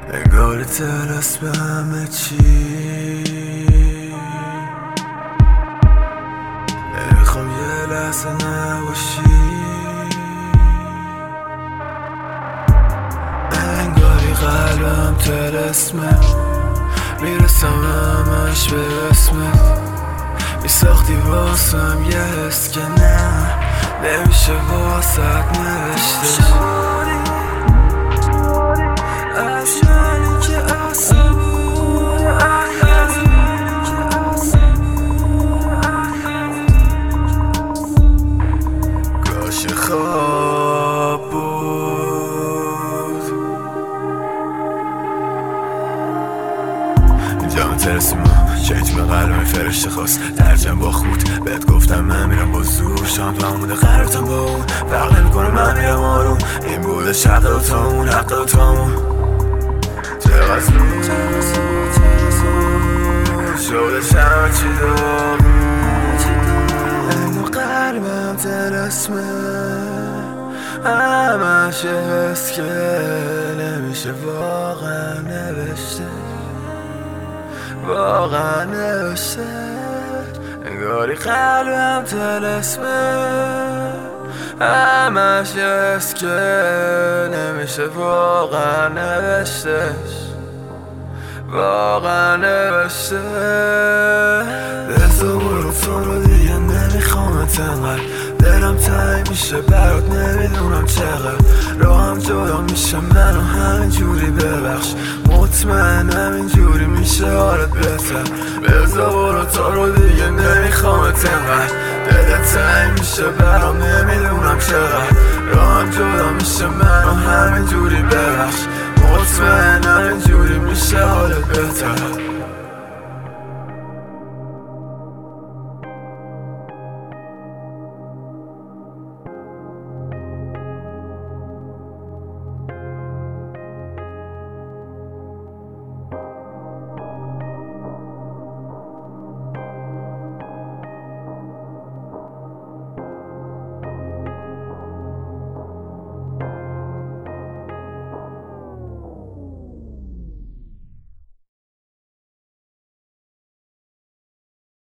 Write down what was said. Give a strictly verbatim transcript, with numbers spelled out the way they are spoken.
انگار ترس به همه چی نمیخوام یه لحظه نباشی انگاری قلبم تلسمه میرسم همش به اسمت میساختی واسم یه حس که نه نمیشه واسط نوشته افشانی که عصبون کاش خواب بود جام ترسیم چه به قلبم فرشته خواست ترجم با خود بهت گفتم من میرم با زور شام تو همونه قرارتم با اون فرق نمی کنه من میرم آروم این بوده حق دوتامون حق دوتامون چقدر زود شده شما چی دارم انگار قلبم تلسمه همش حس که نمیشه واقعا نوشته واقعا نوشته انگاری قلبم تلسمه همش حس که نمیشه واقعا نوشتش واقعا نوشته بزا برو تو رو دیگه نمیخوامت انقدر دلم تنگ میشه برات نمیدونم چقدر راهم جدا میشه منو همینجوری ببخش مطمئنم اینجوری میشه حالت بهتر بزا برو تو رو دیگه نمیخوامت انقدر دلت تنگ میشه برام نمیدونم چقدر راهم جدا میشه منو همینجوری ببخش مطمئنم اینجوری میشه حالت بهتر